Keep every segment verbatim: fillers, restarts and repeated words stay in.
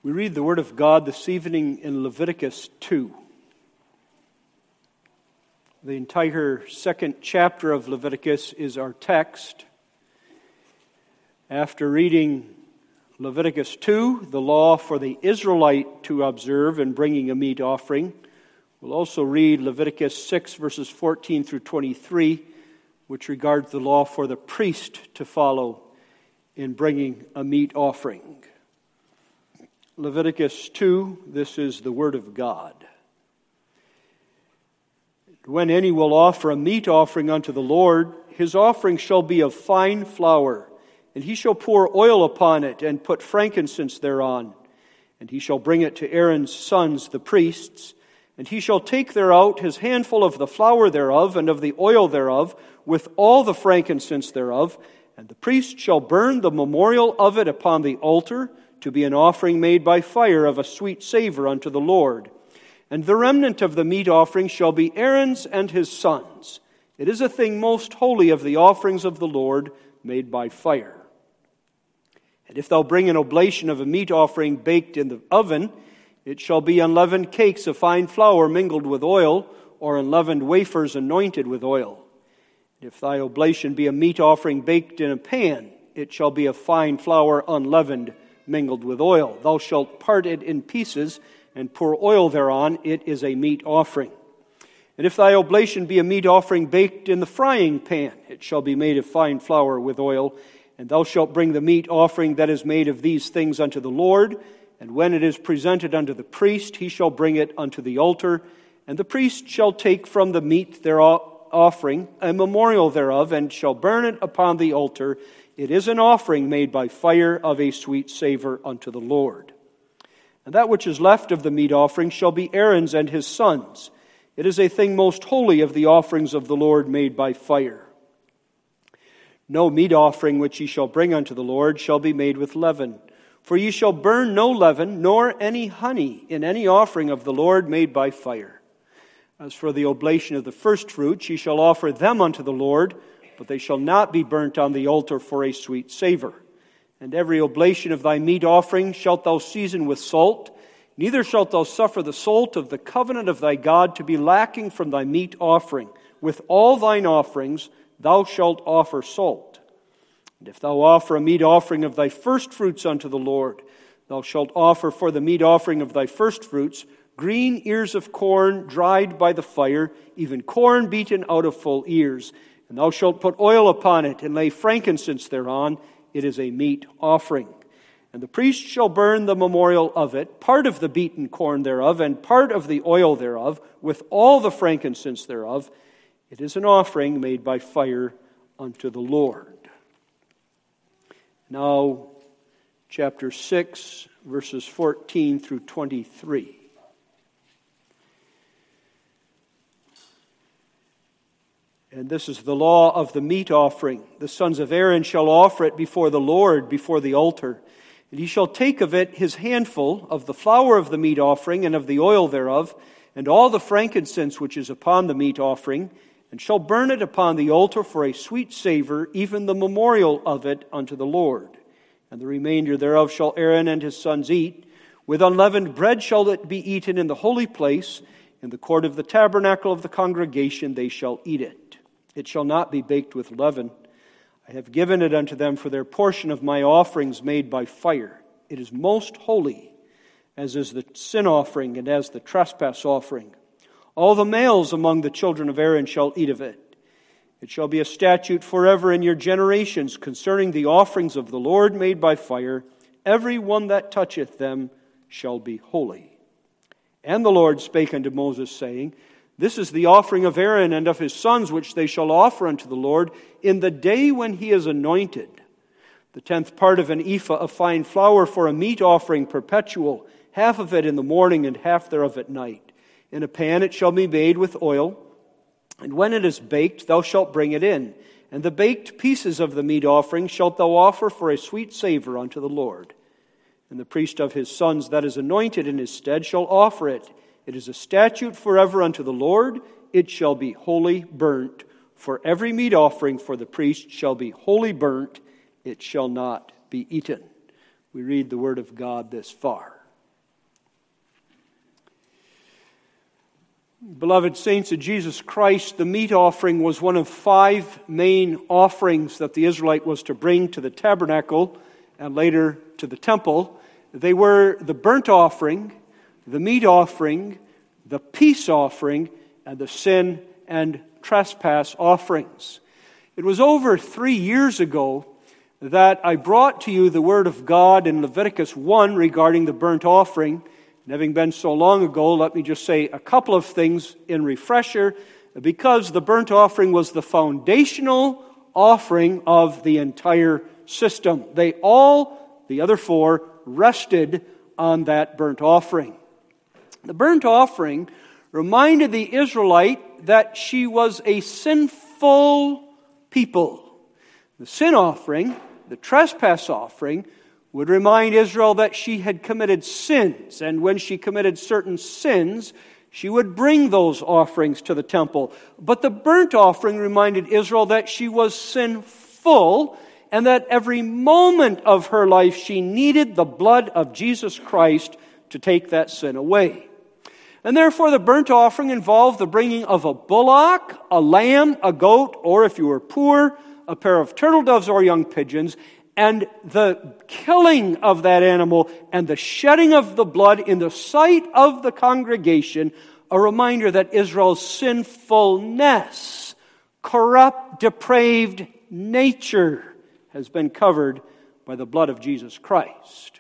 We read the Word of God this evening in Leviticus two. The entire second chapter of Leviticus is our text. After reading Leviticus two, the law for the Israelite to observe in bringing a meat offering, we'll also read Leviticus six, verses fourteen through twenty-three, which regards the law for the priest to follow in bringing a meat offering. Leviticus two, this is the Word of God. When any will offer a meat offering unto the Lord, his offering shall be of fine flour, and he shall pour oil upon it, and put frankincense thereon. And he shall bring it to Aaron's sons, the priests, and he shall take thereout his handful of the flour thereof, and of the oil thereof, with all the frankincense thereof, and the priest shall burn the memorial of it upon the altar, to be an offering made by fire of a sweet savor unto the Lord. And the remnant of the meat offering shall be Aaron's and his sons. It is a thing most holy of the offerings of the Lord, made by fire. And if thou bring an oblation of a meat offering baked in the oven, it shall be unleavened cakes of fine flour mingled with oil, or unleavened wafers anointed with oil. And if thy oblation be a meat offering baked in a pan, it shall be of fine flour unleavened, mingled with oil. Thou shalt part it in pieces, and pour oil thereon. It is a meat offering. And if thy oblation be a meat offering baked in the frying pan, it shall be made of fine flour with oil. And thou shalt bring the meat offering that is made of these things unto the Lord. And when it is presented unto the priest, he shall bring it unto the altar. And the priest shall take from the meat their offering a memorial thereof, and shall burn it upon the altar. It is an offering made by fire of a sweet savor unto the Lord. And that which is left of the meat offering shall be Aaron's and his sons. It is a thing most holy of the offerings of the Lord made by fire. No meat offering which ye shall bring unto the Lord shall be made with leaven. For ye shall burn no leaven, nor any honey in any offering of the Lord made by fire. As for the oblation of the firstfruits, ye shall offer them unto the Lord, but they shall not be burnt on the altar for a sweet savor. And every oblation of thy meat offering shalt thou season with salt, neither shalt thou suffer the salt of the covenant of thy God to be lacking from thy meat offering. With all thine offerings thou shalt offer salt. And if thou offer a meat offering of thy firstfruits unto the Lord, thou shalt offer for the meat offering of thy firstfruits green ears of corn dried by the fire, even corn beaten out of full ears. And thou shalt put oil upon it, and lay frankincense thereon. It is a meat offering. And the priest shall burn the memorial of it, part of the beaten corn thereof, and part of the oil thereof, with all the frankincense thereof. It is an offering made by fire unto the Lord. Now, chapter six, verses fourteen through twenty-three. And this is the law of the meat offering. The sons of Aaron shall offer it before the Lord, before the altar. And he shall take of it his handful of the flour of the meat offering, and of the oil thereof, and all the frankincense which is upon the meat offering, and shall burn it upon the altar for a sweet savor, even the memorial of it unto the Lord. And the remainder thereof shall Aaron and his sons eat. With unleavened bread shall it be eaten in the holy place. In the court of the tabernacle of the congregation they shall eat it. It shall not be baked with leaven. I have given it unto them for their portion of my offerings made by fire. It is most holy, as is the sin offering and as the trespass offering. All the males among the children of Aaron shall eat of it. It shall be a statute forever in your generations concerning the offerings of the Lord made by fire. Every one that toucheth them shall be holy. And the Lord spake unto Moses, saying, This is the offering of Aaron and of his sons, which they shall offer unto the Lord in the day when he is anointed. The tenth part of an ephah of fine flour for a meat offering perpetual, half of it in the morning and half thereof at night. In a pan it shall be made with oil, and when it is baked thou shalt bring it in. And the baked pieces of the meat offering shalt thou offer for a sweet savor unto the Lord. And the priest of his sons that is anointed in his stead shall offer it. It is a statute forever unto the Lord. It shall be wholly burnt. For every meat offering for the priest shall be wholly burnt. It shall not be eaten. We read the word of God this far. Beloved saints of Jesus Christ, the meat offering was one of five main offerings that the Israelite was to bring to the tabernacle and later to the temple. They were the burnt offering, the meat offering, the peace offering, and the sin and trespass offerings. It was over three years ago that I brought to you the Word of God in Leviticus one regarding the burnt offering. And having been so long ago, let me just say a couple of things in refresher, because the burnt offering was the foundational offering of the entire system. They all, the other four, rested on that burnt offering. The burnt offering reminded the Israelite that she was a sinful people. The sin offering, the trespass offering, would remind Israel that she had committed sins, and when she committed certain sins, she would bring those offerings to the temple. But the burnt offering reminded Israel that she was sinful, and that every moment of her life she needed the blood of Jesus Christ to take that sin away. And therefore the burnt offering involved the bringing of a bullock, a lamb, a goat, or if you were poor, a pair of turtle doves or young pigeons, and the killing of that animal and the shedding of the blood in the sight of the congregation, a reminder that Israel's sinfulness, corrupt, depraved nature has been covered by the blood of Jesus Christ.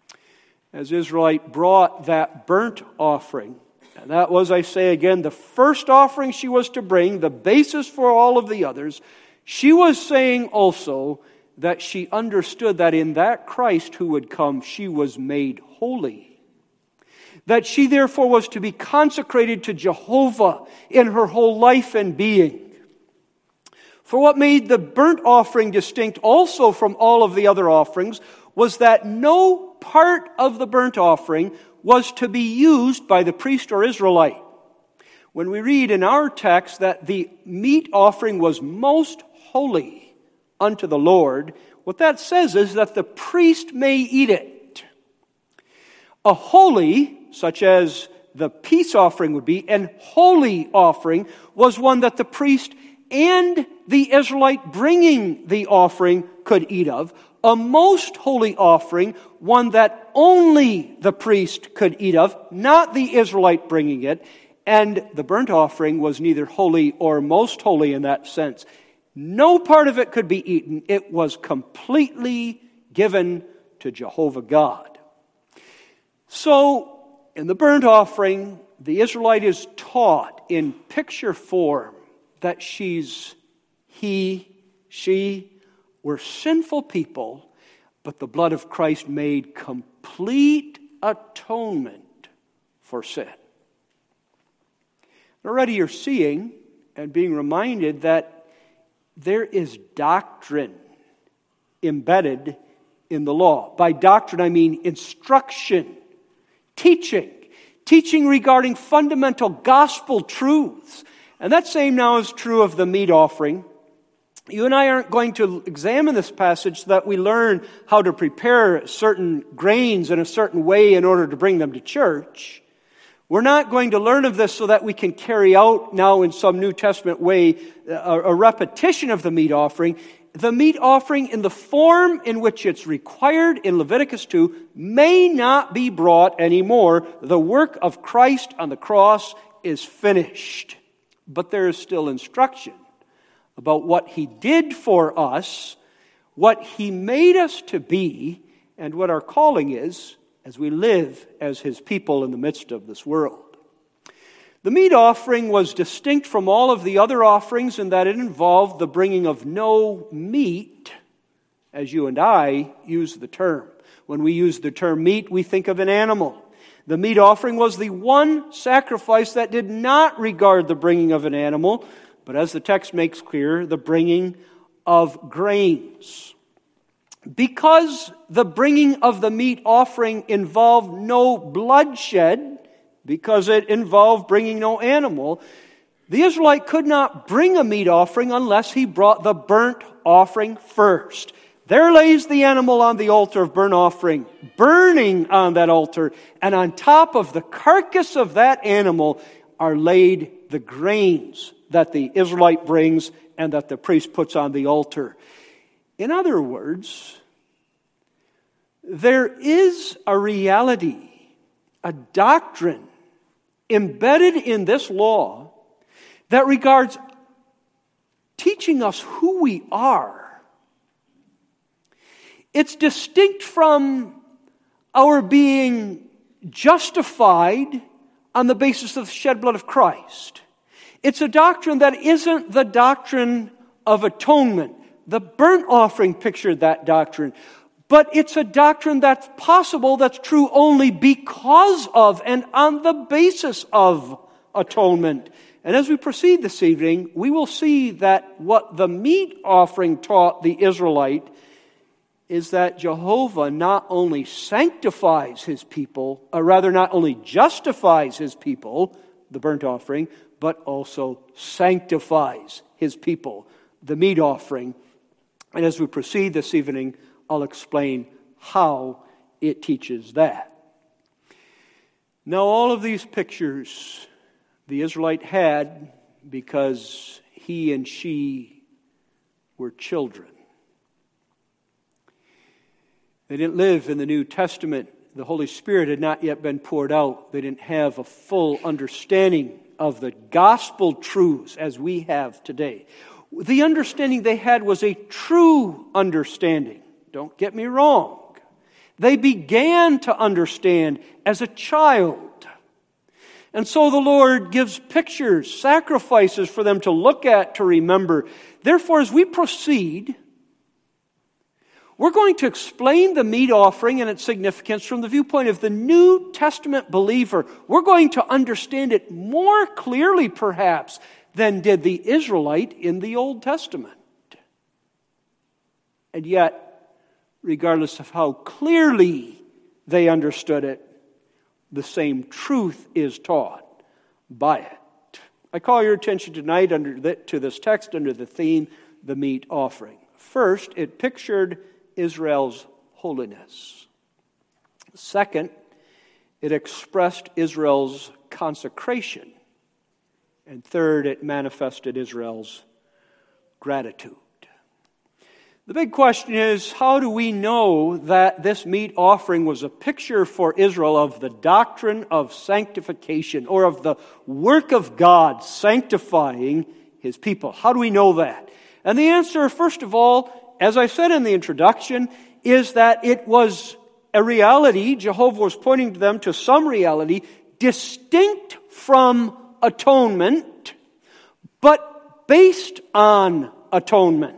As Israelite brought that burnt offering, and that was, I say again, the first offering she was to bring, the basis for all of the others, she was saying also that she understood that in that Christ who would come, she was made holy. That she therefore was to be consecrated to Jehovah in her whole life and being. For what made the burnt offering distinct also from all of the other offerings was that no part of the burnt offering was to be used by the priest or Israelite. When we read in our text that the meat offering was most holy unto the Lord, what that says is that the priest may eat it. A holy, such as the peace offering would be, and holy offering was one that the priest and the Israelite bringing the offering could eat of. A most holy offering, one that only the priest could eat of, not the Israelite bringing it. And the burnt offering was neither holy or most holy in that sense. No part of it could be eaten. It was completely given to Jehovah God. So, in the burnt offering, the Israelite is taught in picture form that she's, he, she were sinful people, but the blood of Christ made complete atonement for sin. Already you're seeing and being reminded that there is doctrine embedded in the law. By doctrine, I mean instruction, teaching, teaching regarding fundamental gospel truths. And that same now is true of the meat offering. You and I aren't going to examine this passage so that we learn how to prepare certain grains in a certain way in order to bring them to church. We're not going to learn of this so that we can carry out now in some New Testament way a, a repetition of the meat offering. The meat offering in the form in which it's required in Leviticus two may not be brought anymore. The work of Christ on the cross is finished. But there is still instruction about what He did for us, what He made us to be, and what our calling is as we live as His people in the midst of this world. The meat offering was distinct from all of the other offerings in that it involved the bringing of no meat, as you and I use the term. When we use the term meat, we think of an animal. The meat offering was the one sacrifice that did not regard the bringing of an animal, but as the text makes clear, the bringing of grains. Because the bringing of the meat offering involved no bloodshed, because it involved bringing no animal, the Israelite could not bring a meat offering unless he brought the burnt offering first. There lays the animal on the altar of burnt offering, burning on that altar, and on top of the carcass of that animal are laid the grains that the Israelite brings and that the priest puts on the altar. In other words, there is a reality, a doctrine embedded in this law that regards teaching us who we are. It's distinct from our being justified on the basis of the shed blood of Christ. It's a doctrine that isn't the doctrine of atonement. The burnt offering pictured that doctrine. But it's a doctrine that's possible, that's true only because of and on the basis of atonement. And as we proceed this evening, we will see that what the meat offering taught the Israelite is that Jehovah not only sanctifies His people, or rather not only justifies His people, the burnt offering, but also sanctifies His people, the meat offering. And as we proceed this evening, I'll explain how it teaches that. Now, all of these pictures the Israelite had because he and she were children. They didn't live in the New Testament. The Holy Spirit had not yet been poured out. They didn't have a full understanding of the gospel truths as we have today. The understanding they had was a true understanding. Don't get me wrong. They began to understand as a child. And so the Lord gives pictures, sacrifices for them to look at, to remember. Therefore, as we proceed, we're going to explain the meat offering and its significance from the viewpoint of the New Testament believer. We're going to understand it more clearly, perhaps, than did the Israelite in the Old Testament. And yet, regardless of how clearly they understood it, the same truth is taught by it. I call your attention tonight under the, to this text under the theme, the meat offering. First, it pictured Israel's holiness. Second, it expressed Israel's consecration. And third, it manifested Israel's gratitude. The big question is, how do we know that this meat offering was a picture for Israel of the doctrine of sanctification, or of the work of God sanctifying His people? How do we know that? And the answer, first of all, as I said in the introduction, is that it was a reality. Jehovah was pointing to them to some reality distinct from atonement, but based on atonement.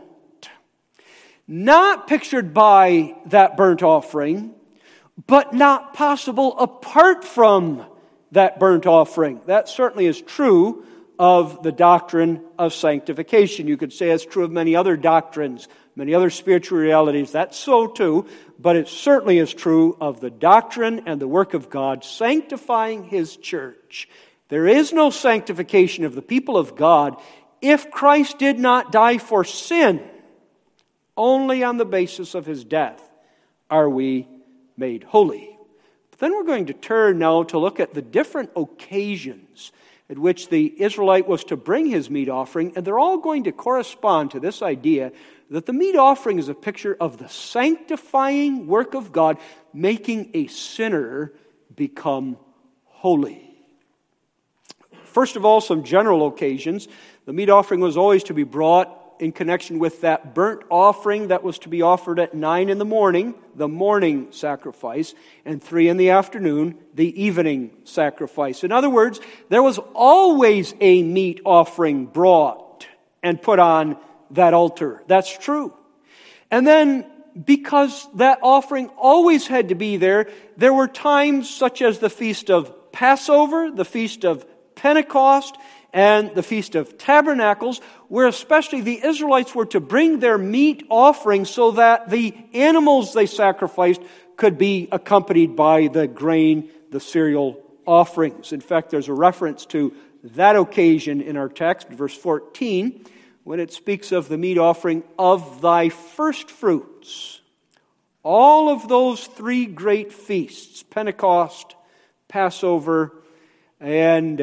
Not pictured by that burnt offering, but not possible apart from that burnt offering. That certainly is true of the doctrine of sanctification. You could say it's true of many other doctrines, many other spiritual realities. That's so too, but it certainly is true of the doctrine and the work of God sanctifying His church. There is no sanctification of the people of God if Christ did not die for sin. Only on the basis of His death are we made holy. But then we're going to turn now to look at the different occasions at which the Israelite was to bring his meat offering, and they're all going to correspond to this idea that the meat offering is a picture of the sanctifying work of God, making a sinner become holy. First of all, some general occasions. The meat offering was always to be brought in connection with that burnt offering that was to be offered at nine in the morning, the morning sacrifice, and three in the afternoon, the evening sacrifice. In other words, there was always a meat offering brought and put on that altar. That's true. And then, because that offering always had to be there, there were times such as the Feast of Passover, the Feast of Pentecost, and the Feast of Tabernacles, where especially the Israelites were to bring their meat offering so that the animals they sacrificed could be accompanied by the grain, the cereal offerings. In fact, there's a reference to that occasion in our text, verse fourteen, when it speaks of the meat offering of thy first fruits. All of those three great feasts, Pentecost, Passover, and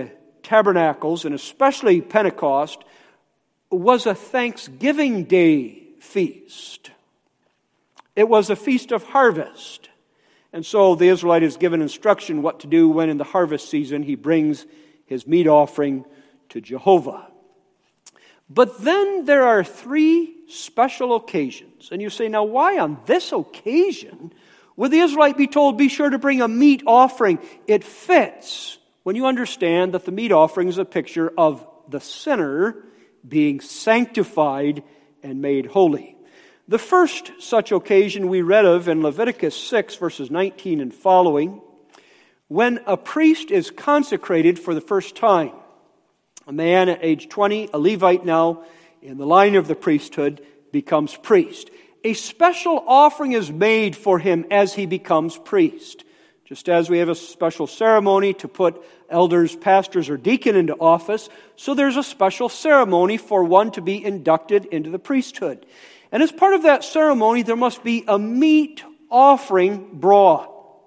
Tabernacles, and especially Pentecost, was a Thanksgiving Day feast. It was a feast of harvest. And so the Israelite is given instruction what to do when in the harvest season he brings his meat offering to Jehovah. But then there are three special occasions. And you say, now why on this occasion would the Israelite be told, be sure to bring a meat offering? It fits when you understand that the meat offering is a picture of the sinner being sanctified and made holy. The first such occasion we read of in Leviticus six, verses nineteen and following, when a priest is consecrated for the first time. A man at age twenty, a Levite now, in the line of the priesthood, becomes priest. A special offering is made for him as he becomes priest. Just as we have a special ceremony to put elders, pastors, or deacon into office, so there's a special ceremony for one to be inducted into the priesthood. And as part of that ceremony, there must be a meat offering brought.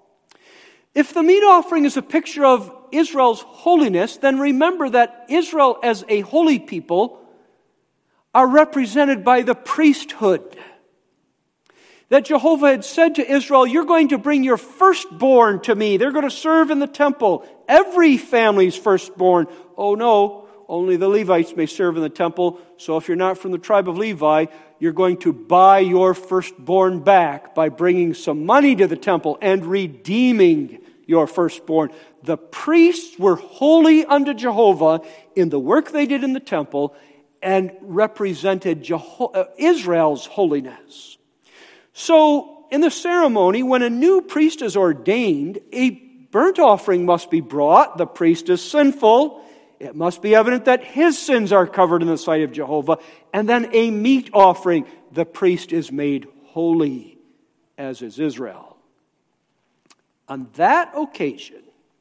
If the meat offering is a picture of Israel's holiness, then remember that Israel as a holy people are represented by the priesthood. That Jehovah had said to Israel, you're going to bring your firstborn to me. They're going to serve in the temple. Every family's firstborn. Oh no, only the Levites may serve in the temple. So if you're not from the tribe of Levi, you're going to buy your firstborn back by bringing some money to the temple and redeeming your firstborn. The priests were holy unto Jehovah in the work they did in the temple and represented Jeho- Israel's holiness. So, in the ceremony, when a new priest is ordained, a burnt offering must be brought. The priest is sinful. It must be evident that his sins are covered in the sight of Jehovah. And then a meat offering. The priest is made holy, as is Israel. On that occasion,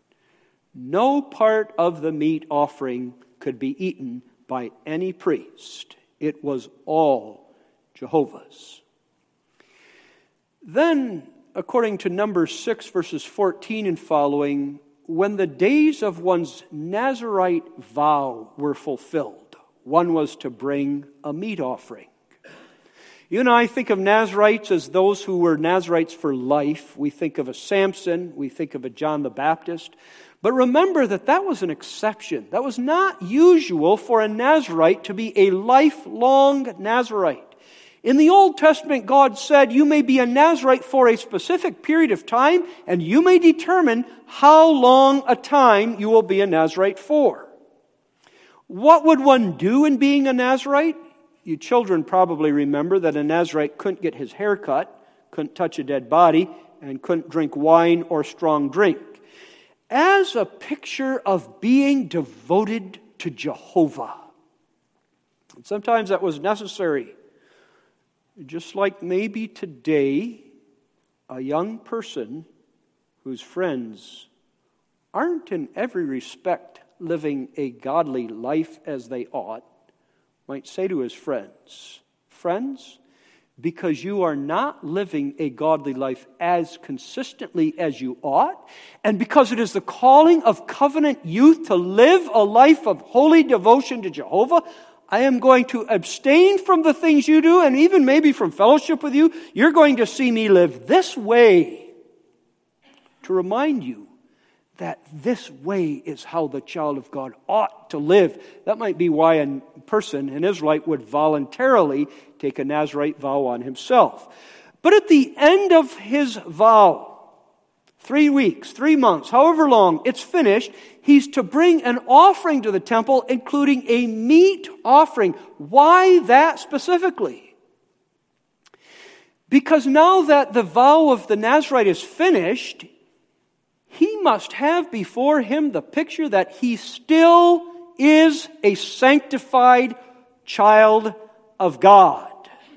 no part of the meat offering could be eaten by any priest. It was all Jehovah's. Then, according to Numbers six, verses fourteen and following, when the days of one's Nazirite vow were fulfilled, one was to bring a meat offering. You and I think of Nazirites as those who were Nazirites for life. We think of a Samson, we think of a John the Baptist. But remember that that was an exception. That was not usual for a Nazirite to be a lifelong Nazirite. In the Old Testament, God said, you may be a Nazirite for a specific period of time, and you may determine how long a time you will be a Nazirite for. What would one do in being a Nazirite? You children probably remember that a Nazirite couldn't get his hair cut, couldn't touch a dead body, and couldn't drink wine or strong drink. As a picture of being devoted to Jehovah. And sometimes that was necessary. Just like maybe today, a young person whose friends aren't in every respect living a godly life as they ought, might say to his friends, friends, because you are not living a godly life as consistently as you ought, and because it is the calling of covenant youth to live a life of holy devotion to Jehovah, I am going to abstain from the things you do, and even maybe from fellowship with you. You're going to see me live this way to remind you that this way is how the child of God ought to live. That might be why a person, an Israelite, would voluntarily take a Nazirite vow on himself. But at the end of his vow, three weeks, three months, however long it's finished, he's to bring an offering to the temple, including a meat offering. Why that specifically? Because now that the vow of the Nazirite is finished, he must have before him the picture that he still is a sanctified child of God.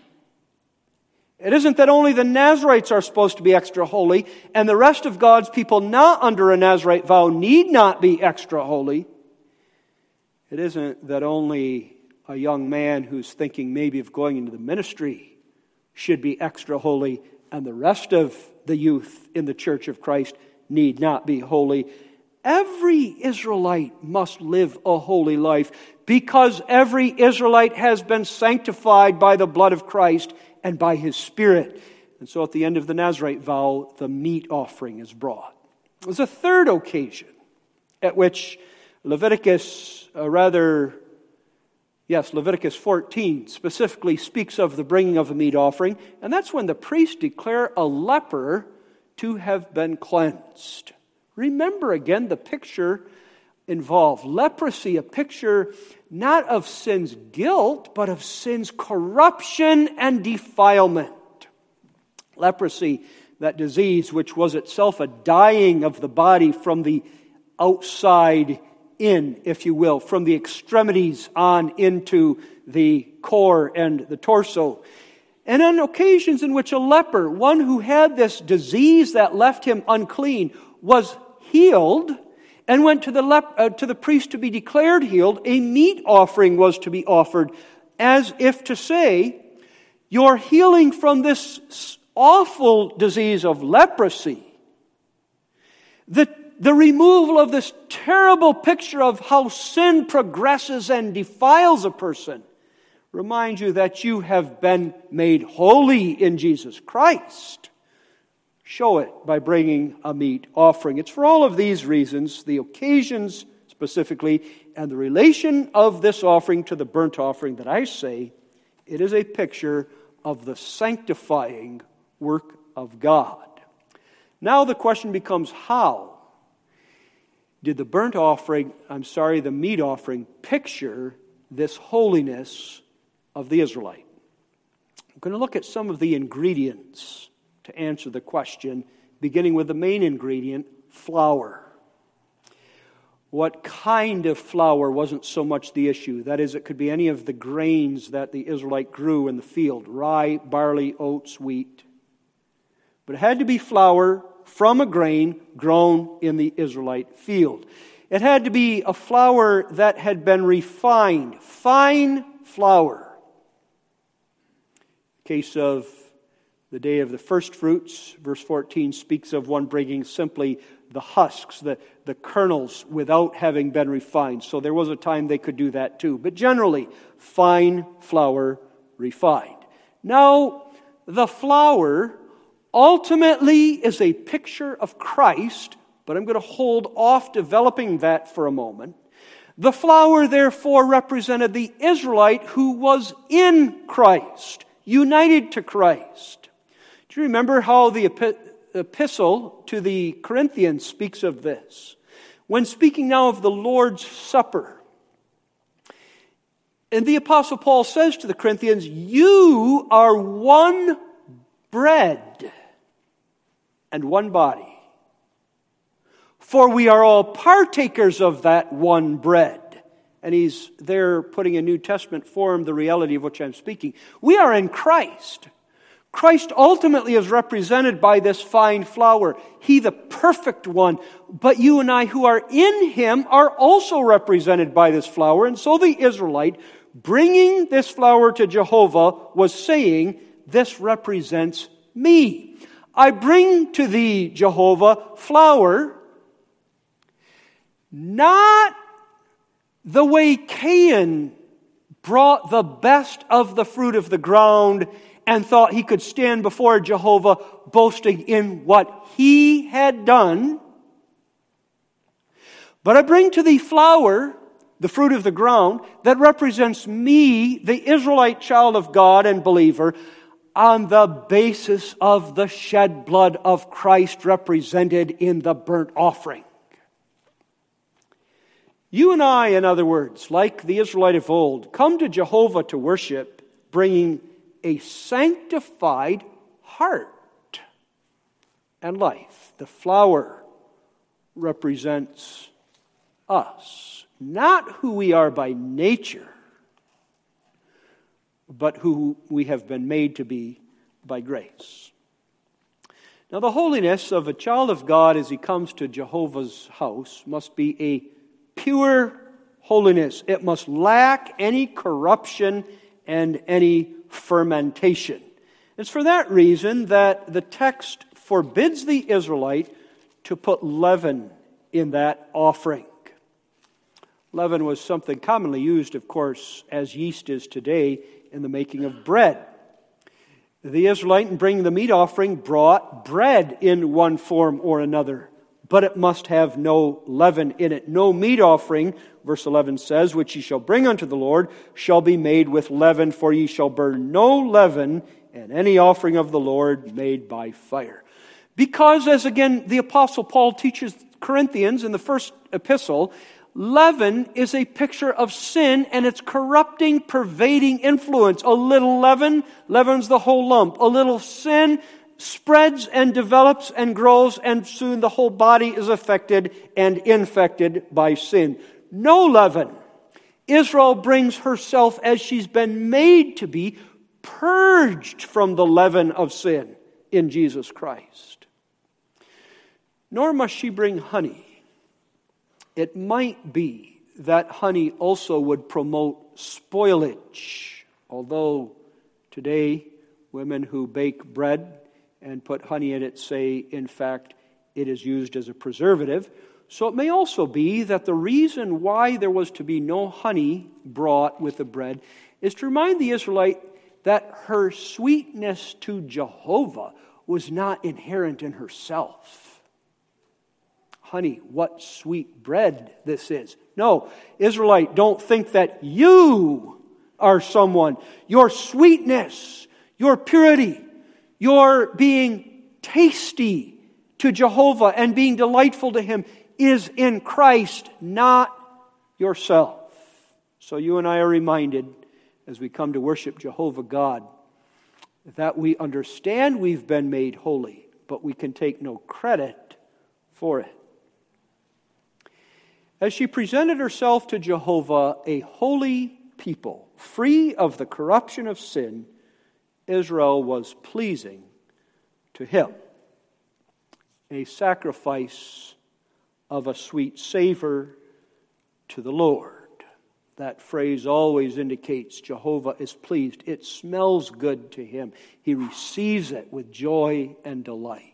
It isn't that only the Nazirites are supposed to be extra holy, and the rest of God's people not under a Nazirite vow need not be extra holy. It isn't that only a young man who's thinking maybe of going into the ministry should be extra holy, and the rest of the youth in the Church of Christ need not be holy. every Israelite must live a holy life because every Israelite has been sanctified by the blood of Christ and by His Spirit. And so at the end of the Nazirite vow, the meat offering is brought. There's a third occasion at which Leviticus, uh, rather, yes, Leviticus fourteen specifically speaks of the bringing of a meat offering, and that's when the priests declare a leper to have been cleansed. Remember again the picture involved. Leprosy, a picture not of sin's guilt, but of sin's corruption and defilement. Leprosy, that disease which was itself a dying of the body from the outside in, if you will, from the extremities on into the core and the torso. And on occasions in which a leper, one who had this disease that left him unclean, was healed and went to the lep- uh, to the priest to be declared healed, a meat offering was to be offered, as if to say, your healing from this awful disease of leprosy, the, the removal of this terrible picture of how sin progresses and defiles a person, remind you that you have been made holy in Jesus Christ. Show it by bringing a meat offering. It's for all of these reasons, the occasions specifically, and the relation of this offering to the burnt offering, that I say it is a picture of the sanctifying work of God. Now the question becomes, how did the burnt offering, I'm sorry, the meat offering, picture this holiness of the Israelite? I'm going to look at some of the ingredients to answer the question, beginning with the main ingredient, flour. What kind of flour wasn't so much the issue. That is, it could be any of the grains that the Israelite grew in the field, rye, barley, oats, wheat. But it had to be flour from a grain grown in the Israelite field. It had to be a flour that had been refined, fine flour. In the case of the day of the first fruits, verse fourteen speaks of one bringing simply the husks, the, the kernels, without having been refined. So there was a time they could do that too. But generally, fine flour refined. Now, the flour ultimately is a picture of Christ, but I'm going to hold off developing that for a moment. The flour, therefore, represented the Israelite who was in Christ, united to Christ. Do you remember how the epistle to the Corinthians speaks of this? When speaking now of the Lord's Supper, and the Apostle Paul says to the Corinthians, you are one bread and one body, for we are all partakers of that one bread. And he's there putting in New Testament form the reality of which I'm speaking. We are in Christ. Christ ultimately is represented by this fine flour. He, the perfect one. But you and I who are in Him are also represented by this flour. And so the Israelite, bringing this flour to Jehovah, was saying, this represents me. I bring to thee, Jehovah, flour, not the way Cain brought the best of the fruit of the ground and thought he could stand before Jehovah boasting in what he had done. But I bring to thee flour, the fruit of the ground, that represents me, the Israelite child of God and believer, on the basis of the shed blood of Christ represented in the burnt offering. You and I, in other words, like the Israelite of old, come to Jehovah to worship, bringing a sanctified heart and life. The flour represents us, not who we are by nature, but who we have been made to be by grace. Now, the holiness of a child of God as he comes to Jehovah's house must be a pure holiness. It must lack any corruption and any fermentation. It's for that reason that the text forbids the Israelite to put leaven in that offering. Leaven was something commonly used, of course, as yeast is today in the making of bread. The Israelite, in bringing the meat offering, brought bread in one form or another, but it must have no leaven in it. No meat offering, verse eleven says, which ye shall bring unto the Lord, shall be made with leaven, for ye shall burn no leaven in any offering of the Lord made by fire. Because, as again the Apostle Paul teaches Corinthians in the first epistle, leaven is a picture of sin and its corrupting, pervading influence. A little leaven leavens the whole lump. A little sin spreads and develops and grows, and soon the whole body is affected and infected by sin. No leaven. Israel brings herself, as she's been made to be, purged from the leaven of sin in Jesus Christ. Nor must she bring honey. It might be that honey also would promote spoilage, although today women who bake bread and put honey in it say, in fact, it is used as a preservative. So it may also be that the reason why there was to be no honey brought with the bread is to remind the Israelite that her sweetness to Jehovah was not inherent in herself. Honey, what sweet bread this is. No, Israelite, don't think that you are someone. Your sweetness, your purity, your being tasty to Jehovah and being delightful to Him is in Christ, not yourself. So you and I are reminded as we come to worship Jehovah God that we understand we've been made holy, but we can take no credit for it. As she presented herself to Jehovah, a holy people, free of the corruption of sin, Israel was pleasing to Him. A sacrifice of a sweet savor to the Lord. That phrase always indicates Jehovah is pleased. It smells good to Him. He receives it with joy and delight.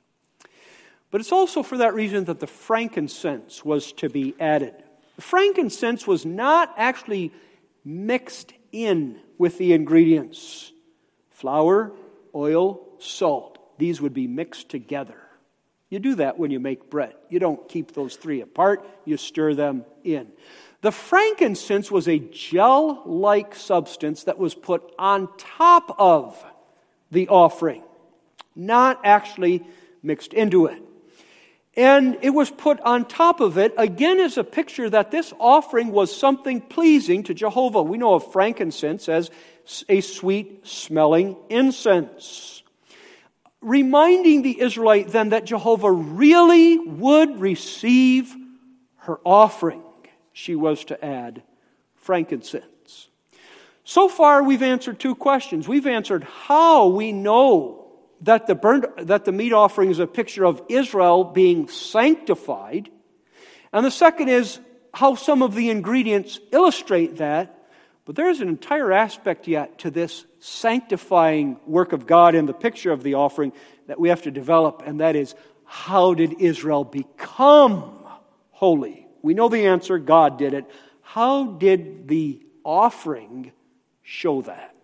But it's also for that reason that the frankincense was to be added. The frankincense was not actually mixed in with the ingredients. Flour, oil, salt. These would be mixed together. You do that when you make bread. You don't keep those three apart. You stir them in. The frankincense was a gel-like substance that was put on top of the offering, not actually mixed into it. And it was put on top of it, again, as a picture that this offering was something pleasing to Jehovah. We know of frankincense as a sweet-smelling incense. Reminding the Israelite then that Jehovah really would receive her offering, she was to add frankincense. So far, we've answered two questions. We've answered how we know that the burnt, that the meat offering is a picture of Israel being sanctified. And the second is how some of the ingredients illustrate that. But there is an entire aspect yet to this sanctifying work of God in the picture of the offering that we have to develop, and that is, how did Israel become holy? We know the answer, God did it. How did the offering show that?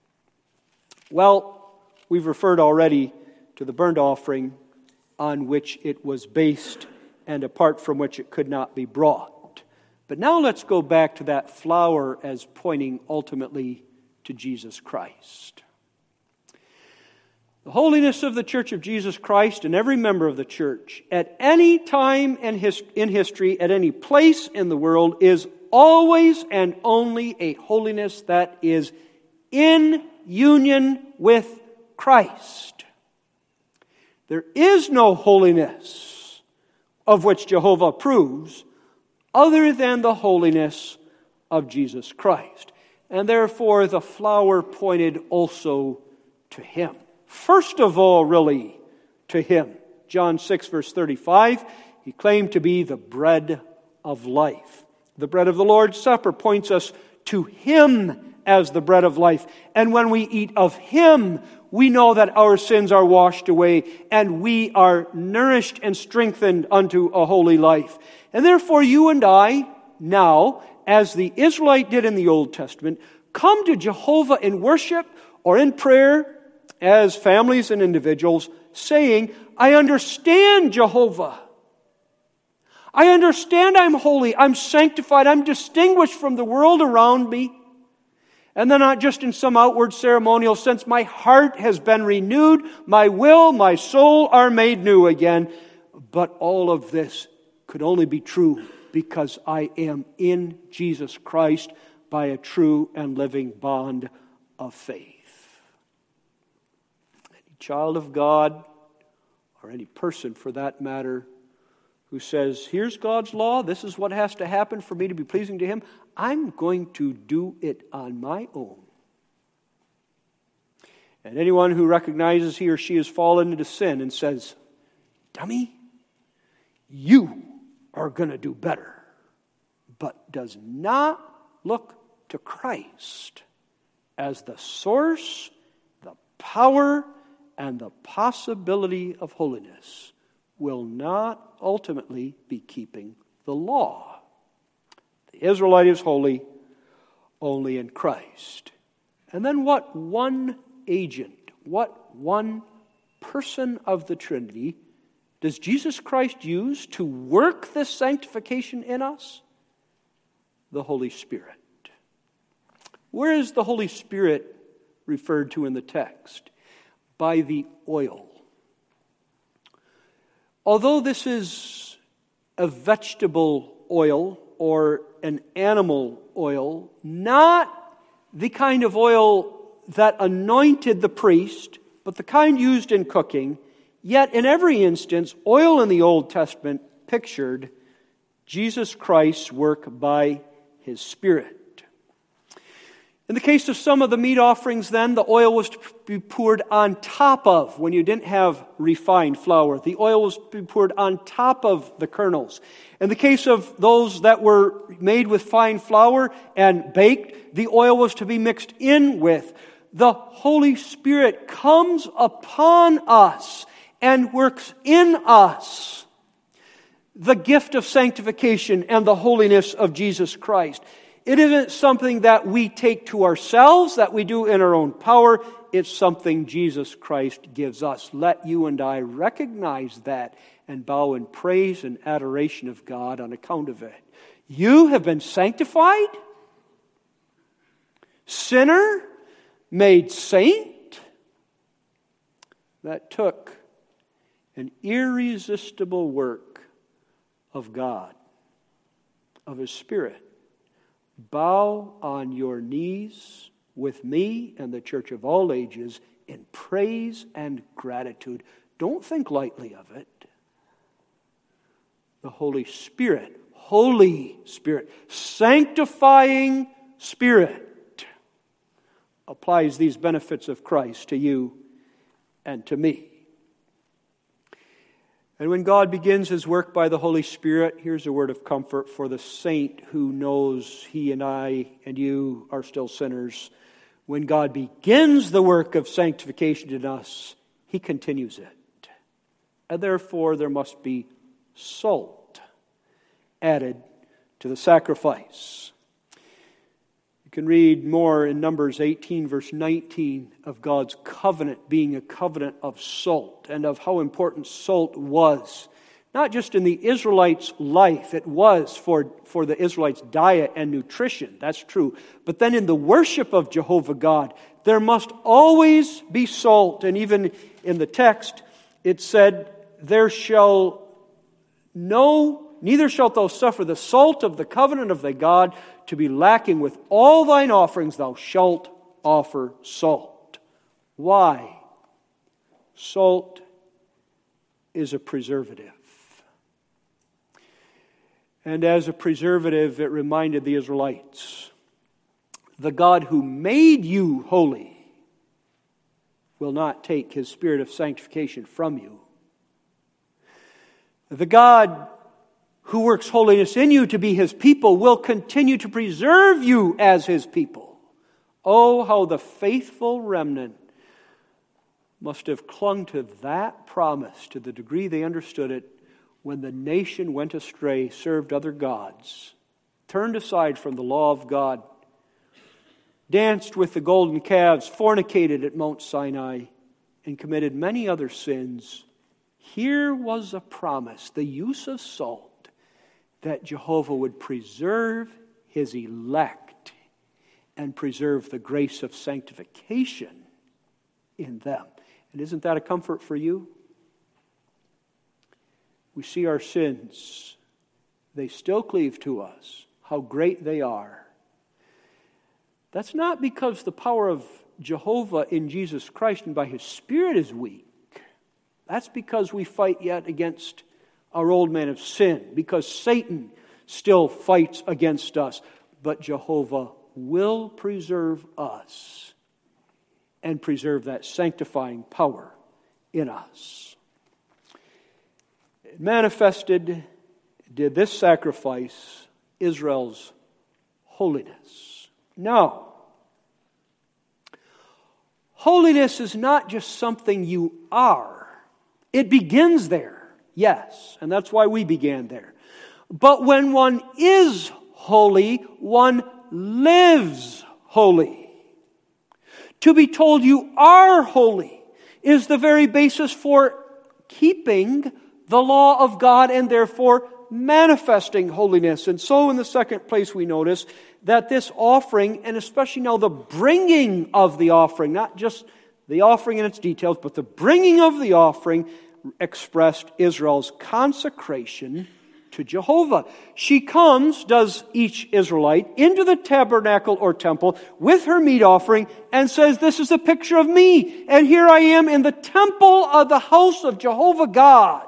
Well, we've referred already to the burnt offering on which it was based and apart from which it could not be brought. But now let's go back to that flour as pointing ultimately to Jesus Christ. The holiness of the Church of Jesus Christ and every member of the church at any time in history, at any place in the world, is always and only a holiness that is in union with Christ. There is no holiness of which Jehovah approves other than the holiness of Jesus Christ. And therefore the flour pointed also to Him. First of all, really, to Him. John six, verse thirty-five, He claimed to be the bread of life. The bread of the Lord's Supper points us to Him as the bread of life. And when we eat of Him, we know that our sins are washed away, and we are nourished and strengthened unto a holy life. And therefore you and I, now, as the Israelite did in the Old Testament, come to Jehovah in worship or in prayer as families and individuals, saying, I understand Jehovah. I understand I'm holy, I'm sanctified, I'm distinguished from the world around me. And then not just in some outward ceremonial sense, my heart has been renewed, my will, my soul are made new again. But all of this could only be true because I am in Jesus Christ by a true and living bond of faith. Any child of God, or any person for that matter, who says, here's God's law, this is what has to happen for me to be pleasing to Him, I'm going to do it on my own. And anyone who recognizes he or she has fallen into sin and says, dummy, you are going to do better, but does not look to Christ as the source, the power, and the possibility of holiness, will not ultimately be keeping the law. The Israelite is holy only in Christ. And then what one agent, what one person of the Trinity does Jesus Christ use to work this sanctification in us? The Holy Spirit. Where is the Holy Spirit referred to in the text? By the oil. Although this is a vegetable oil or an animal oil, not the kind of oil that anointed the priest, but the kind used in cooking, yet in every instance, oil in the Old Testament pictured Jesus Christ's work by His Spirit. In the case of some of the meat offerings then, the oil was to be poured on top of, when you didn't have refined flour, the oil was to be poured on top of the kernels. In the case of those that were made with fine flour and baked, the oil was to be mixed in with. The Holy Spirit comes upon us and works in us the gift of sanctification and the holiness of Jesus Christ. It isn't something that we take to ourselves, that we do in our own power. It's something Jesus Christ gives us. Let you and I recognize that and bow in praise and adoration of God on account of it. You have been sanctified, sinner, made saint. That took an irresistible work of God, of His Spirit. Bow on your knees with me and the church of all ages in praise and gratitude. Don't think lightly of it. The Holy Spirit, Holy Spirit, sanctifying Spirit, applies these benefits of Christ to you and to me. And when God begins His work by the Holy Spirit, here's a word of comfort for the saint who knows he and I and you are still sinners. When God begins the work of sanctification in us, He continues it. And therefore there must be salt added to the sacrifice. You can read more in Numbers eighteen, verse nineteen, of God's covenant being a covenant of salt and of how important salt was. Not just in the Israelites' life, it was for, for the Israelites' diet and nutrition, that's true. But then in the worship of Jehovah God, there must always be salt. And even in the text, it said, there shall no, neither shalt thou suffer the salt of the covenant of thy God to be lacking. With all thine offerings thou shalt offer salt. Why? Salt is a preservative. And as a preservative, it reminded the Israelites, the God who made you holy will not take His spirit of sanctification from you. The God who works holiness in you to be His people will continue to preserve you as His people Oh, how the faithful remnant must have clung to that promise to the degree they understood it when the nation went astray, served other gods, turned aside from the law of God, danced with the golden calves, fornicated at Mount Sinai, and committed many other sins. Here was a promise, the use of salt, that Jehovah would preserve His elect and preserve the grace of sanctification in them. And isn't that a comfort for you? We see our sins. They still cleave to us. How great they are. That's not because the power of Jehovah in Jesus Christ and by His Spirit is weak. That's because we fight yet against our old man of sin, because Satan still fights against us. But Jehovah will preserve us and preserve that sanctifying power in us. It manifested, did this sacrifice, Israel's holiness. Now, holiness is not just something you are. It begins there, yes, and that's why we began there. But when one is holy, one lives holy. To be told you are holy is the very basis for keeping the law of God and therefore manifesting holiness. And so in the second place we notice that this offering, and especially now the bringing of the offering, not just the offering in its details, but the bringing of the offering expressed Israel's consecration to Jehovah. She comes, does each Israelite, into the tabernacle or temple with her meat offering and says, this is a picture of me, and here I am in the temple of the house of Jehovah God.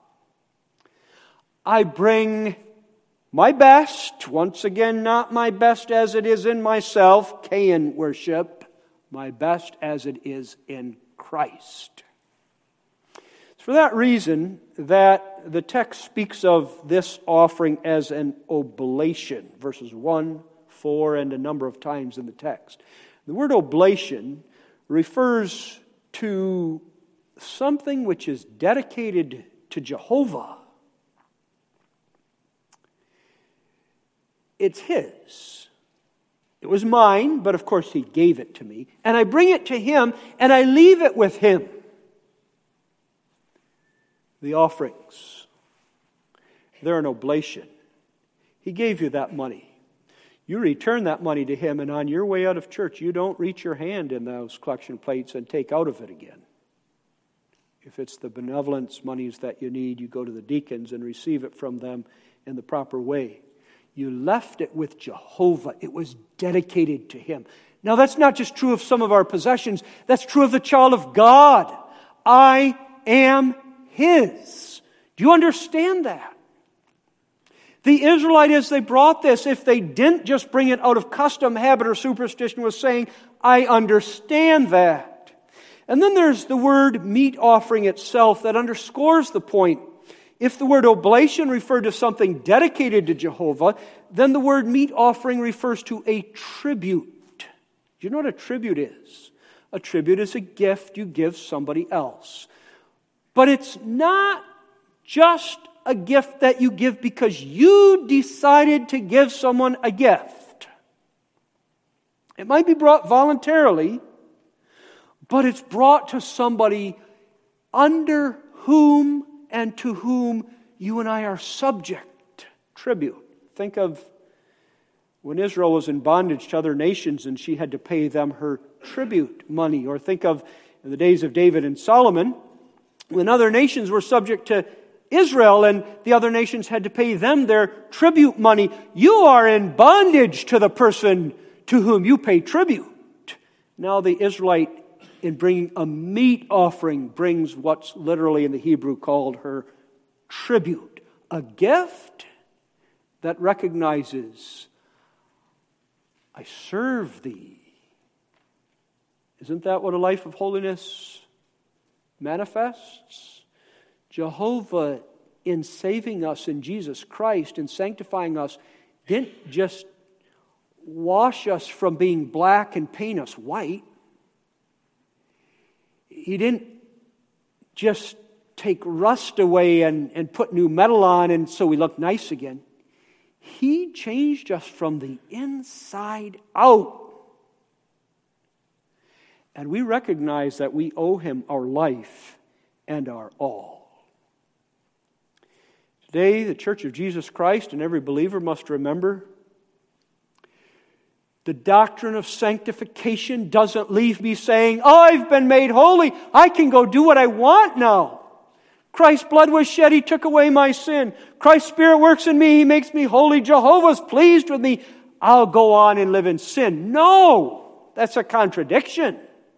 I bring my best, once again, not my best as it is in myself, Cain worship, my best as it is in Christ. It's for that reason that the text speaks of this offering as an oblation, verses one, four, and a number of times in the text. The word oblation refers to something which is dedicated to Jehovah. It's His. It was mine, but of course He gave it to me. And I bring it to Him, and I leave it with Him. The offerings, they're an oblation. He gave you that money. You return that money to Him, and on your way out of church, you don't reach your hand in those collection plates and take out of it again. If it's the benevolence monies that you need, you go to the deacons and receive it from them in the proper way. You left it with Jehovah. It was dedicated to Him. Now, that's not just true of some of our possessions. That's true of the child of God. I am His. Do you understand that? The Israelite, as they brought this, if they didn't just bring it out of custom, habit, or superstition, was saying, I understand that. And then there's the word meat offering itself that underscores the point. If the word oblation referred to something dedicated to Jehovah, then the word meat offering refers to a tribute. Do you know what a tribute is? A tribute is a gift you give somebody else. But it's not just a gift that you give because you decided to give someone a gift. It might be brought voluntarily, but it's brought to somebody under whom and to whom you and I are subject. Tribute. Think of when Israel was in bondage to other nations and she had to pay them her tribute money. Or think of the days of David and Solomon when other nations were subject to Israel and the other nations had to pay them their tribute money. You are in bondage to the person to whom you pay tribute. Now the Israelite, in bringing a meat offering, brings what's literally in the Hebrew called her tribute. A gift that recognizes, I serve thee. Isn't that what a life of holiness manifests? Jehovah, in saving us in Jesus Christ and sanctifying us, didn't just wash us from being black and paint us white. He didn't just take rust away and, and put new metal on and so we look nice again. He changed us from the inside out. And we recognize that we owe Him our life and our all. Today, the Church of Jesus Christ and every believer must remember the doctrine of sanctification doesn't leave me saying, oh, I've been made holy. I can go do what I want now. Christ's blood was shed. He took away my sin. Christ's Spirit works in me. He makes me holy. Jehovah's pleased with me. I'll go on and live in sin. No, that's a contradiction.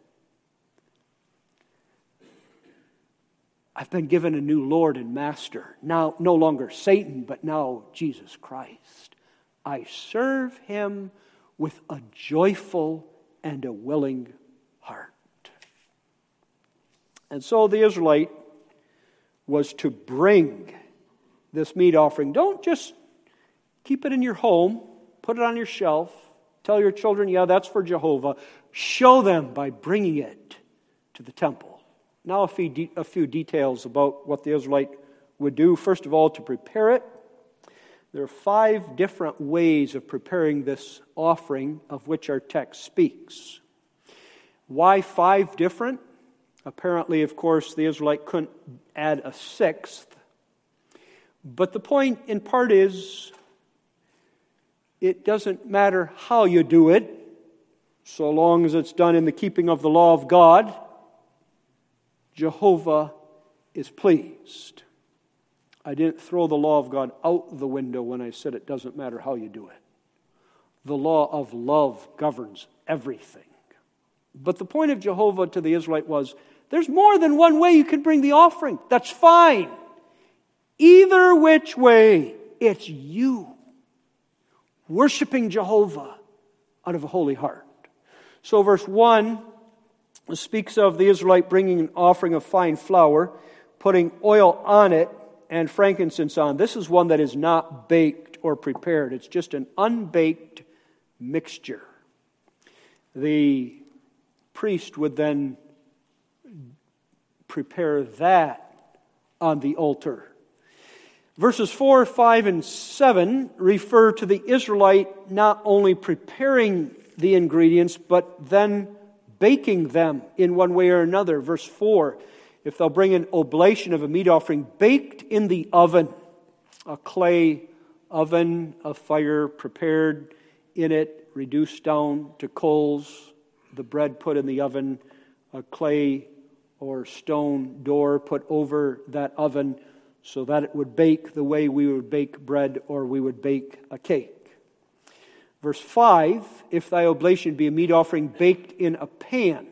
I've been given a new Lord and Master. Now, no longer Satan, but now Jesus Christ. I serve Him with a joyful and a willing heart. And so the Israelite was to bring this meat offering. Don't just keep it in your home, put it on your shelf, tell your children, yeah, that's for Jehovah. Show them by bringing it to the temple. Now a few, de- a few details about what the Israelite would do. First of all, to prepare it. There are five different ways of preparing this offering of which our text speaks. Why five different? Apparently, of course, the Israelite couldn't add a sixth. But the point in part is, it doesn't matter how you do it, so long as it's done in the keeping of the law of God. Jehovah is pleased. I didn't throw the law of God out the window when I said it doesn't matter how you do it. The law of love governs everything. But the point of Jehovah to the Israelite was, there's more than one way you can bring the offering. That's fine. Either which way, it's you worshiping Jehovah out of a holy heart. So verse one speaks of the Israelite bringing an offering of fine flour, putting oil on it, and frankincense on. This is one that is not baked or prepared. It's just an unbaked mixture. The priest would then prepare that on the altar. Verses four, five, and seven refer to the Israelite not only preparing the ingredients, but then baking them in one way or another. Verse four, if they'll bring an oblation of a meat offering baked in the oven, a clay oven, a fire prepared in it, reduced down to coals, the bread put in the oven, a clay or stone door put over that oven so that it would bake the way we would bake bread or we would bake a cake. Verse five, if thy oblation be a meat offering baked in a pan.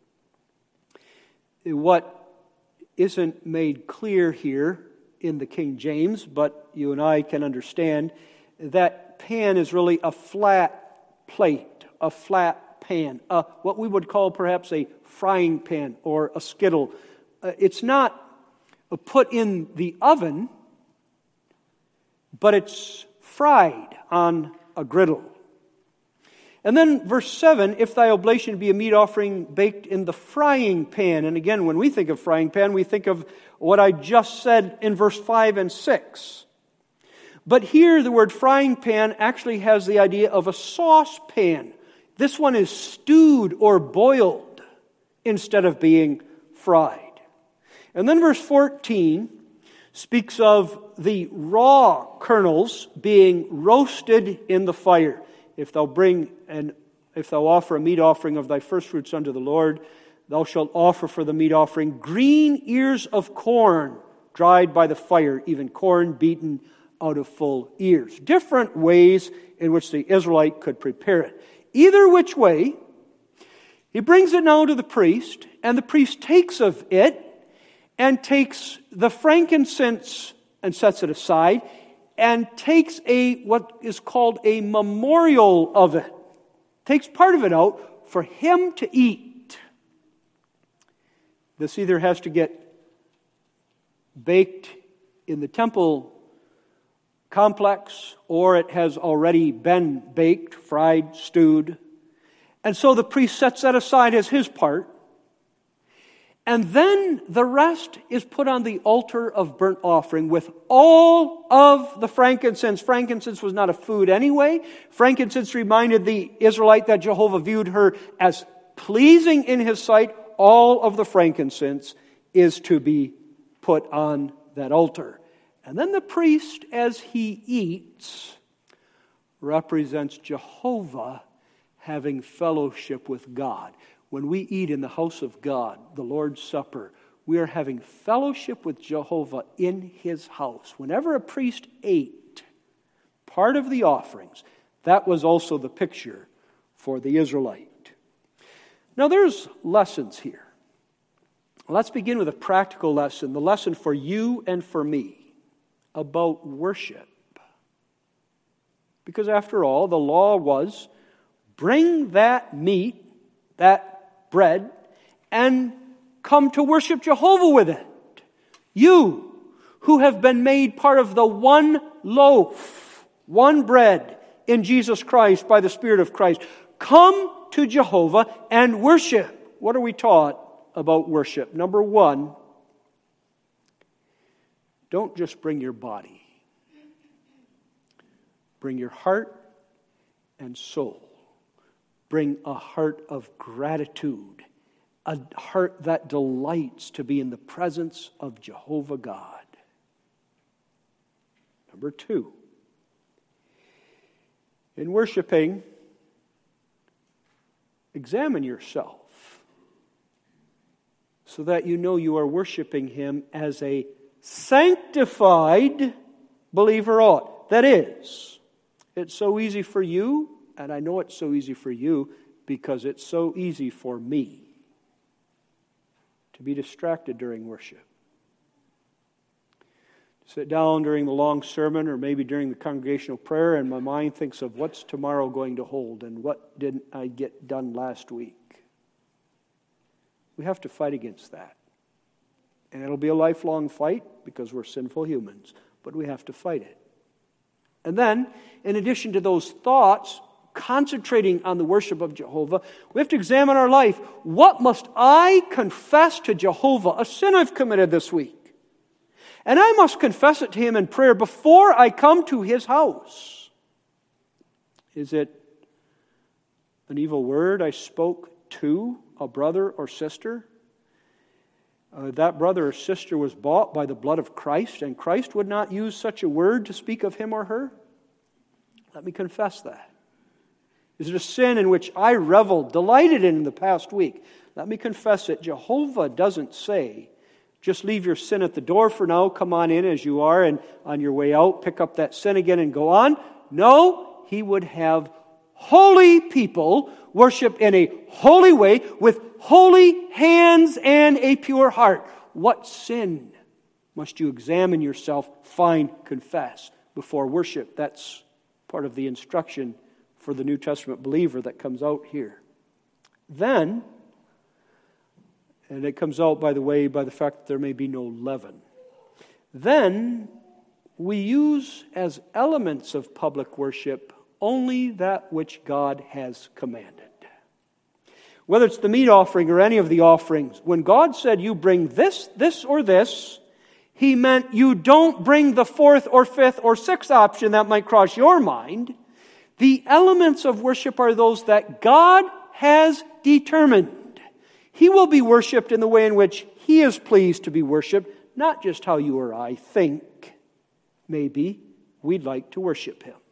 What isn't made clear here in the King James, but you and I can understand, that pan is really a flat plate, a flat pan, uh, what we would call perhaps a frying pan or a skittle. Uh, it's not put in the oven, but it's fried on a griddle. And then verse seven, if thy oblation be a meat offering baked in the frying pan. And again, when we think of frying pan, we think of what I just said in verse five and six. But here the word frying pan actually has the idea of a saucepan. This one is stewed or boiled instead of being fried. And then verse fourteen speaks of the raw kernels being roasted in the fire. If thou bring and if thou offer a meat offering of thy firstfruits unto the Lord, thou shalt offer for the meat offering green ears of corn dried by the fire, even corn beaten out of full ears. Different ways in which the Israelite could prepare it. Either which way, he brings it now to the priest, and the priest takes of it and takes the frankincense and sets it aside, and takes a what is called a memorial of it. Takes part of it out for him to eat. This either has to get baked in the temple complex, or it has already been baked, fried, stewed. And so the priest sets that aside as his part. And then the rest is put on the altar of burnt offering with all of the frankincense. Frankincense was not a food anyway. Frankincense reminded the Israelite that Jehovah viewed her as pleasing in his sight. All of the frankincense is to be put on that altar. And then the priest, as he eats, represents Jehovah having fellowship with God. When we eat in the house of God, the Lord's Supper, we are having fellowship with Jehovah in his house. Whenever a priest ate part of the offerings, that was also the picture for the Israelite. Now there's lessons here. Let's begin with a practical lesson, the lesson for you and for me about worship. Because after all, the law was, bring that meat, that bread, and come to worship Jehovah with it. You, who have been made part of the one loaf, one bread in Jesus Christ by the Spirit of Christ, come to Jehovah and worship. What are we taught about worship? Number one, don't just bring your body. Bring your heart and soul. Bring a heart of gratitude, a heart that delights to be in the presence of Jehovah God. Number two, in worshiping, examine yourself so that you know you are worshiping Him as a sanctified believer ought. That is, it's so easy for you. And I know it's so easy for you because it's so easy for me to be distracted during worship. To sit down during the long sermon or maybe during the congregational prayer and my mind thinks of what's tomorrow going to hold and what didn't I get done last week. We have to fight against that. And it'll be a lifelong fight because we're sinful humans, but we have to fight it. And then, in addition to those thoughts, concentrating on the worship of Jehovah, we have to examine our life. What must I confess to Jehovah? A sin I've committed this week. And I must confess it to Him in prayer before I come to His house. Is it an evil word I spoke to a brother or sister? Uh, that brother or sister was bought by the blood of Christ, and Christ would not use such a word to speak of him or her? Let me confess that. Is it a sin in which I reveled, delighted in the past week? Let me confess it. Jehovah doesn't say, just leave your sin at the door for now, come on in as you are, and on your way out, pick up that sin again and go on. No, He would have holy people worship in a holy way with holy hands and a pure heart. What sin must you examine yourself, find, confess before worship? That's part of the instruction for the New Testament believer that comes out here. Then, and it comes out, by the way, by the fact that there may be no leaven. Then, we use as elements of public worship only that which God has commanded. Whether it's the meat offering or any of the offerings, when God said you bring this, this, or this, He meant you don't bring the fourth or fifth or sixth option that might cross your mind. The elements of worship are those that God has determined. He will be worshipped in the way in which He is pleased to be worshipped, not just how you or I think maybe we'd like to worship Him.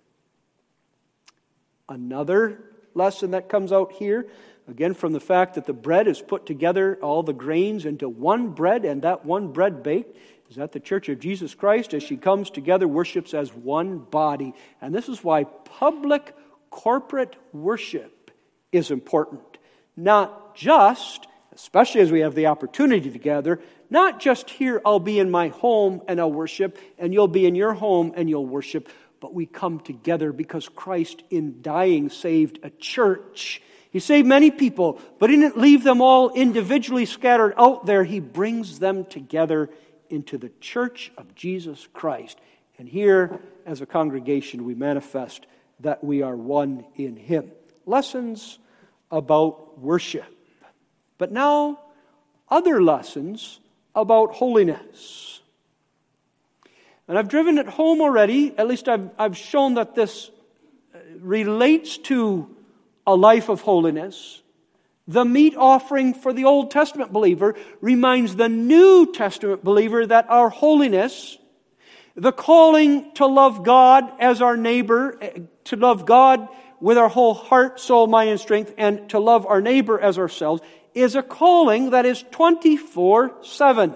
Another lesson that comes out here, again from the fact that the bread is put together, all the grains into one bread, and that one bread baked, is that the Church of Jesus Christ, as she comes together, worships as one body. And this is why public corporate worship is important. Not just, especially as we have the opportunity to gather, not just here, I'll be in my home and I'll worship, and you'll be in your home and you'll worship, but we come together because Christ in dying saved a church. He saved many people, but He didn't leave them all individually scattered out there. He brings them together into the church of Jesus Christ. And here, as a congregation, we manifest that we are one in Him. Lessons about worship. But now, other lessons about holiness. And I've driven it home already, at least I've, I've shown that this relates to a life of holiness. The meat offering for the Old Testament believer reminds the New Testament believer that our holiness, the calling to love God as our neighbor, to love God with our whole heart, soul, mind, and strength, and to love our neighbor as ourselves, is a calling that is twenty-four seven.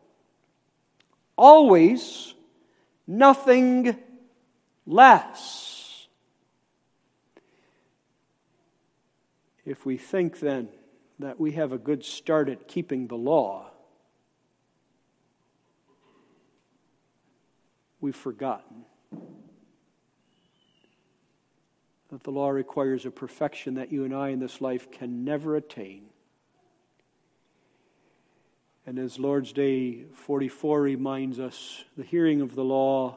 Always, nothing less. If we think then that we have a good start at keeping the law, we've forgotten that the law requires a perfection that you and I in this life can never attain. And as Lord's Day forty-four reminds us, the hearing of the law,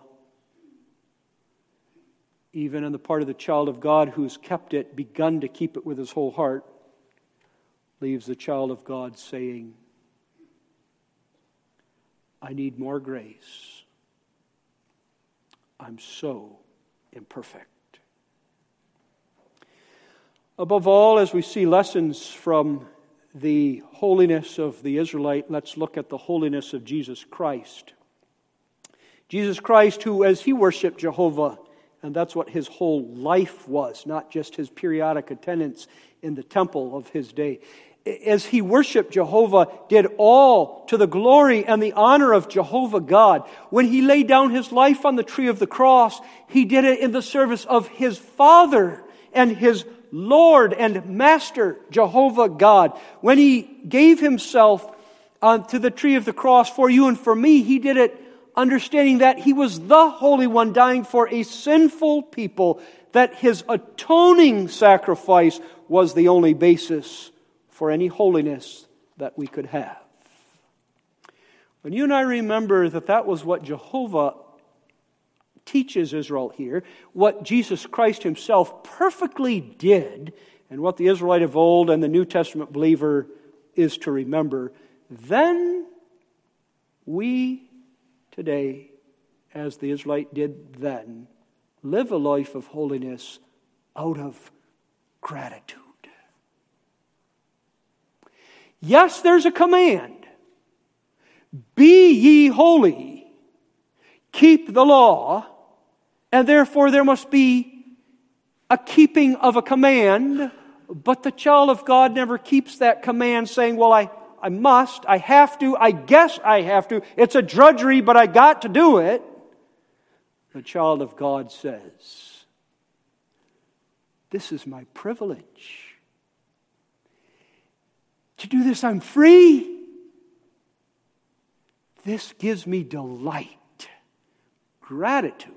even on the part of the child of God who's kept it, begun to keep it with his whole heart, leaves the child of God saying, I need more grace. I'm so imperfect. Above all, as we see lessons from the holiness of the Israelite, let's look at the holiness of Jesus Christ. Jesus Christ, who as he worshiped Jehovah, and that's what his whole life was, not just his periodic attendance in the temple of his day. As he worshiped Jehovah, did all to the glory and the honor of Jehovah God. When he laid down his life on the tree of the cross, he did it in the service of his Father and his Lord and Master, Jehovah God. When he gave himself uh, to the tree of the cross for you and for me, he did it understanding that he was the Holy One dying for a sinful people, that his atoning sacrifice was the only basis for any holiness that we could have. When you and I remember that that was what Jehovah teaches Israel here, what Jesus Christ himself perfectly did, and what the Israelite of old and the New Testament believer is to remember, then we today, as the Israelite did then, live a life of holiness out of gratitude. Yes, there's a command. Be ye holy, keep the law, and therefore there must be a keeping of a command, but the child of God never keeps that command saying, well, I, I must, I have to, I guess I have to, it's a drudgery, but I got to do it. The child of God says, this is my privilege. To do this, I'm free. This gives me delight. Gratitude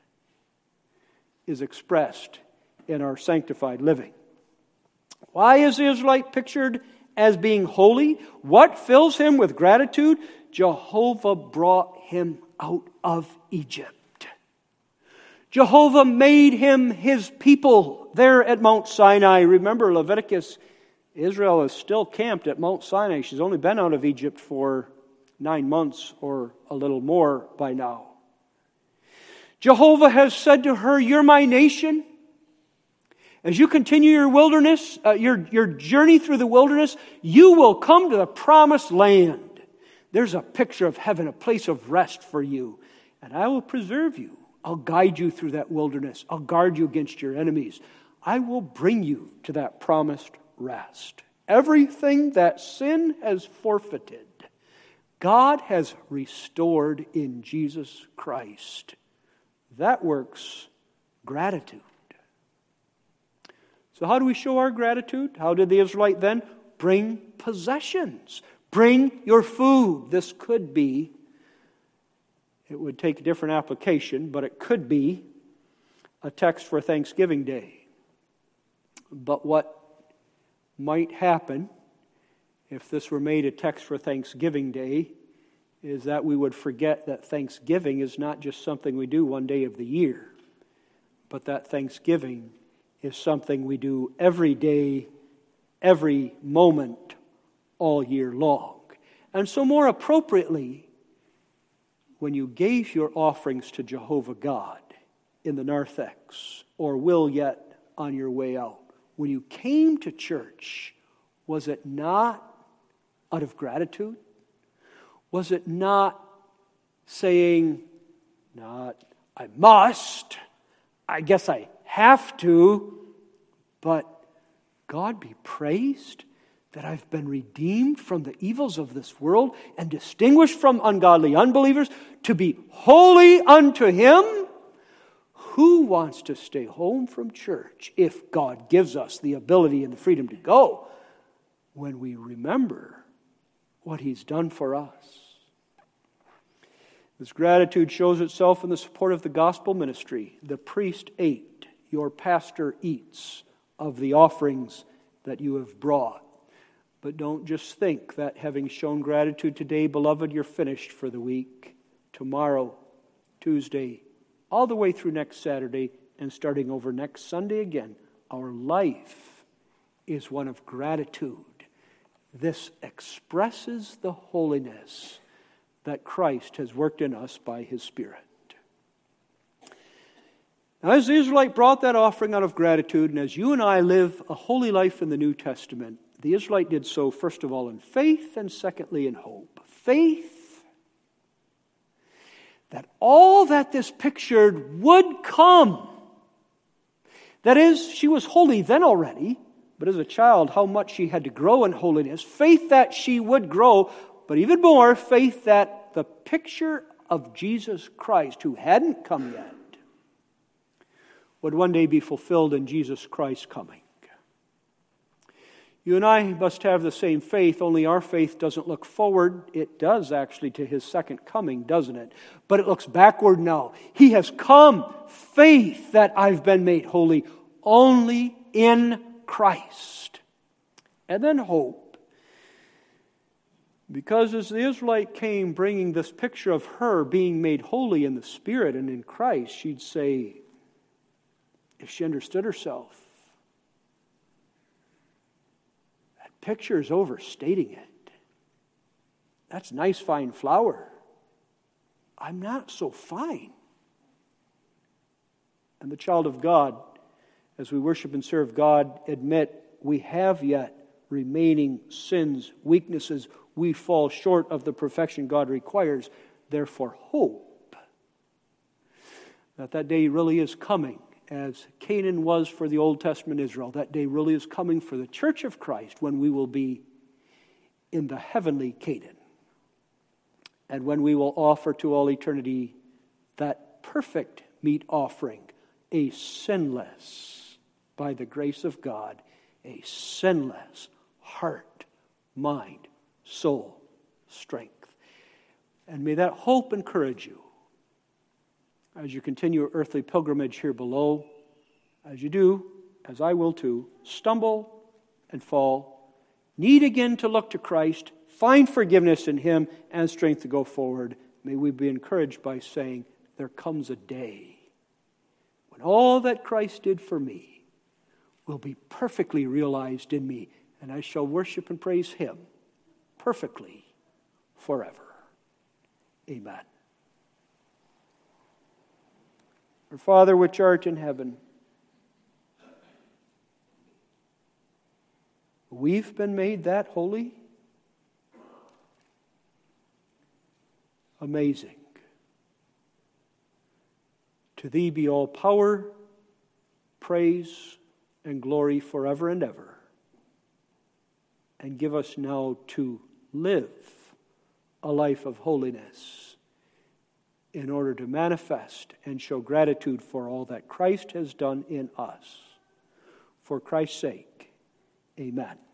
is expressed in our sanctified living. Why is the Israelite pictured as being holy? What fills him with gratitude? Jehovah brought him out of Egypt. Jehovah made him his people there at Mount Sinai. Remember Leviticus, Israel is still camped at Mount Sinai. She's only been out of Egypt for nine months or a little more by now. Jehovah has said to her, you're my nation. As you continue your wilderness, uh, your, your journey through the wilderness, you will come to the promised land. There's a picture of heaven, a place of rest for you. And I will preserve you. I'll guide you through that wilderness. I'll guard you against your enemies. I will bring you to that promised rest. Everything that sin has forfeited, God has restored in Jesus Christ. That works gratitude. So how do we show our gratitude? How did the Israelite then? Bring possessions. Bring your food. This could be, it would take a different application, but it could be a text for Thanksgiving Day. But what might happen if this were made a text for Thanksgiving Day is that we would forget that Thanksgiving is not just something we do one day of the year, but that Thanksgiving is something we do every day, every moment, all year long. And so more appropriately, when you gave your offerings to Jehovah God in the narthex, or will yet on your way out, when you came to church, was it not out of gratitude? Was it not saying, not, I must, I guess I have to, but God be praised that I've been redeemed from the evils of this world and distinguished from ungodly unbelievers to be holy unto Him? Who wants to stay home from church if God gives us the ability and the freedom to go when we remember what He's done for us? This gratitude shows itself in the support of the gospel ministry. The priest ate, your pastor eats of the offerings that you have brought. But don't just think that having shown gratitude today, beloved, you're finished for the week. Tomorrow, Tuesday, all the way through next Saturday, and starting over next Sunday again, our life is one of gratitude. This expresses the holiness that Christ has worked in us by His Spirit. Now, as the Israelite brought that offering out of gratitude, and as you and I live a holy life in the New Testament, the Israelite did so, first of all, in faith, and secondly, in hope. Faith that all that this pictured would come. That is, she was holy then already, but as a child, how much she had to grow in holiness. Faith that she would grow, but even more, faith that the picture of Jesus Christ, who hadn't come yet, would one day be fulfilled in Jesus Christ coming. You and I must have the same faith, only our faith doesn't look forward. It does actually to His second coming, doesn't it? But it looks backward now. He has come. Faith that I've been made holy only in Christ. And then hope. Because as the Israelite came bringing this picture of her being made holy in the Spirit and in Christ, she'd say, if she understood herself, that picture is overstating it. That's nice, fine flour. I'm not so fine. And the child of God, as we worship and serve God, admit we have yet remaining sins, weaknesses. We fall short of the perfection God requires. Therefore, hope that that day really is coming, as Canaan was for the Old Testament Israel. That day really is coming for the church of Christ, when we will be in the heavenly Canaan, and when we will offer to all eternity that perfect meat offering, a sinless, by the grace of God, a sinless heart, mind, soul, strength. And may that hope encourage you as you continue your earthly pilgrimage here below. As you do, as I will too, stumble and fall, need again to look to Christ, find forgiveness in Him and strength to go forward. May we be encouraged by saying, there comes a day when all that Christ did for me will be perfectly realized in me, and I shall worship and praise Him perfectly forever. Amen. Our Father which art in heaven, we've been made that holy. Amazing. To Thee be all power, praise, and glory forever and ever. And give us now to live a life of holiness in order to manifest and show gratitude for all that Christ has done in us. For Christ's sake, amen.